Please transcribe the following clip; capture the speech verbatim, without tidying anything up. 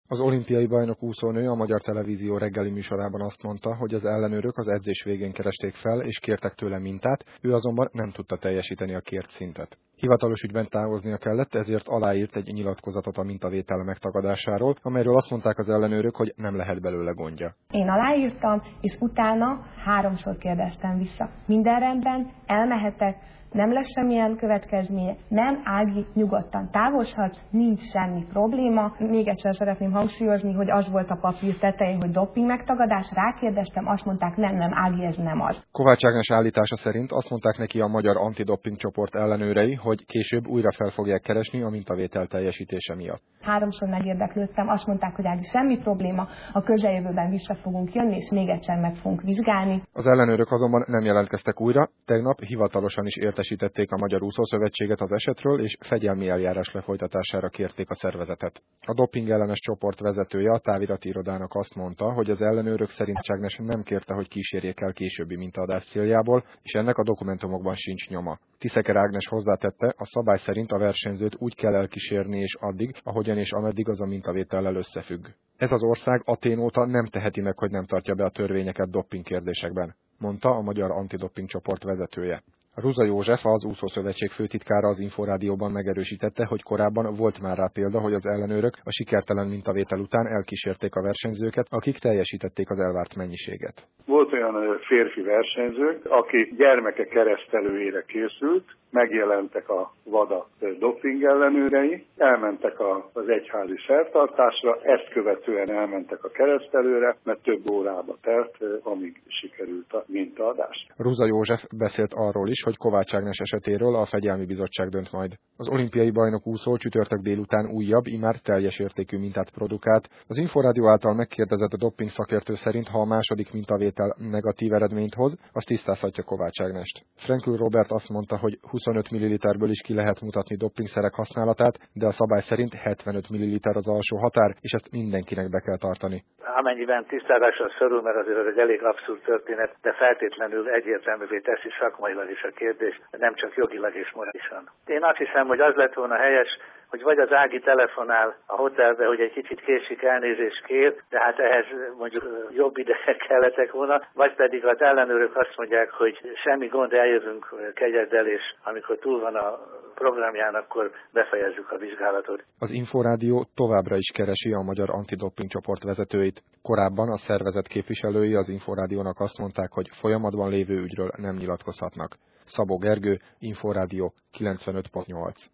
Az olimpiai bajnok úszónő a Magyar Televízió reggeli műsorában azt mondta, hogy az ellenőrök az edzés végén keresték fel és kértek tőle mintát, ő azonban nem tudta teljesíteni a kért szintet. Hivatalos ügyben távoznia kellett, ezért aláírt egy nyilatkozatot a mintavétel megtagadásáról, amelyről azt mondták az ellenőrök, hogy nem lehet belőle gondja. Én aláírtam, és utána háromszor kérdeztem vissza. Minden rendben, elmehetek, nem lesz semmilyen következménye, nem, Ági, nyugodtan távozhatsz, nincs semmi probléma. Még egyszer szeretném hangsúlyozni, hogy az volt a papír tetején, hogy doping megtagadás, rákérdeztem, azt mondták, nem, nem, Ági, ez nem az. Kovács Ágnes állítása szerint azt mondták neki a magyar antidoping csoport ellenőrei, hogy később újra fel fogják keresni a mintavétel teljesítése miatt. Háromszor megérdeklődtem, azt mondták, hogy Ági, semmi probléma, a közeljövőben vissza fogunk jönni, és még egyszer meg fogunk vizsgálni. Az ellenőrök azonban nem jelentkeztek újra, tegnap hivatalosan is értesítették a Magyar Úszószövetséget az esetről, és fegyelmi eljárás lefolytatására kérték a szervezetet. A doping ellenes csoport vezetője a távirati irodának azt mondta, hogy az ellenőrök szerint Ágnes nem kérte, hogy kísérjék el későbbi mintaadás céljából, és ennek a dokumentumokban sincs nyoma. Tiszeker Ágnes hozzátette, a szabály szerint a versenyzőt úgy kell elkísérni és addig, ahogyan és ameddig az a mintavétellel összefügg. Ez az ország Athén óta nem teheti meg, hogy nem tartja be a törvényeket doping kérdésekben, mondta a Magyar Antidoping csoport vezetője. Ruza József, az Úszószövetség főtitkára az Inforádióban megerősítette, hogy korábban volt már rá példa, hogy az ellenőrök a sikertelen mintavétel után elkísérték a versenyzőket, akik teljesítették az elvárt mennyiséget. Volt olyan férfi versenyző, aki gyermeke keresztelőjére készült, megjelentek a VADA doping ellenőrei, elmentek az egyházi szertartásra, ezt követően elmentek a keresztelőre, mert több órába telt, amíg sikerült a mintaadás. Ruza József beszélt arról is, hogy Kovács Ágnes esetéről a Fegyelmi Bizottság dönt majd. Az olimpiai bajnok úszó csütörtök délután újabb, immár teljes értékű mintát produkált. Az Inforádió által megkérdezett a doping szakértő szerint, ha a második mintavétel negatív eredményt hoz, az tisztázhatja Kovács Ágnest. Frenkül Robert azt mondta, hogy huszonöt milliliterből is ki lehet mutatni dopingszerek használatát, de a szabály szerint hetvenöt milliliter az alsó határ, és ezt mindenkinek be kell tartani. Amennyiben tisztázásra szorul, mert azért ez egy elég abszurd történet, de feltétlenül egyértelművé teszi szakmailag is a kérdést, nem csak jogilag és morálisan. Én azt hiszem, hogy az lett volna helyes, hogy vagy az Ági telefonál a hotelbe, hogy egy kicsit késik, elnézést kér, de hát ehhez mondjuk jobb ideje kellettek volna, vagy pedig az ellenőrök azt mondják, hogy semmi gond, eljövünk kegyeddel, és amikor túl van a programján, akkor befejezzük a vizsgálatot. Az Inforádió továbbra is keresi a Magyar Antidoping csoport vezetőit. Korábban a szervezet képviselői az Inforádiónak azt mondták, hogy folyamatban lévő ügyről nem nyilatkozhatnak. Szabó Gergő, Inforádió kilencvenöt pont nyolc.